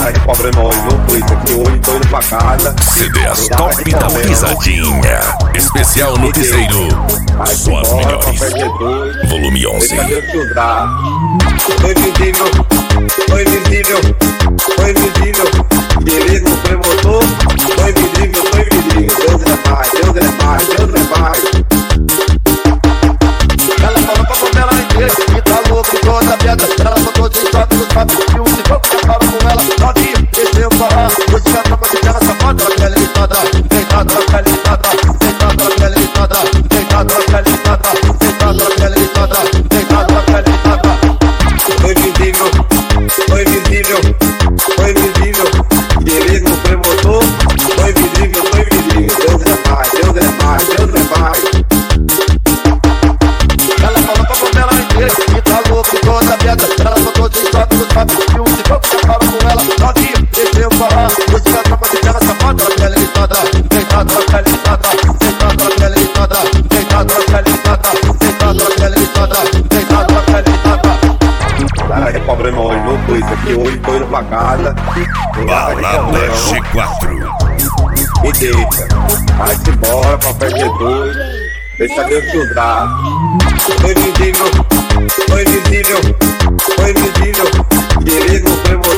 Cara de problema hoje no Twitter, que hoje tô indo pra casa. CDs top da pisadinha. Especial no Piseiro. Só as melhores. Volume 11. Foi invisível, foi invisível, foi invisível. Direito no premotor, foi invisível, foi invisível. Deus é mais, Deus é mais, Deus é mais. Ela fala pra comer ela inteira, que tá louco, toda pedra. Ela botou de stop nos papos, e um cipão que acaba com ela. Novinha, desceu pra lá, hoje já tá fazendo essa foto. Ela pele irritada, deitada na pele irritada, deitada na pele irritada, deitada na pele irritada, deitada na pele irritada, deitada na pele irritada. Foi invisível, foi invisível, foi invisível. Direito no premotor, foi invisível, foi invisível. Deus é mais, Deus é mais, Deus é mais. Ela fala pra comer ela inteira, que tá louco, toda pedra. Ela botou de stop nos papos, e um cipão que acaba com ela. Novinha, desceu pra lá, hoje já tá fazendo essa foto. Ela pele irritada, deitada na pele irritada, deitada na pele irritada, deitada na pele irritada, deitada na pele irritada, deitada na pele irritada. Cara de problema hoje no Twitter, que hoje tô indo pra casa. Balada G4. Me deixa, vai-se embora pra fé de Jesus. Deixa Deus te usar. Foi invisível, foi invisível, foi invisível. Direito no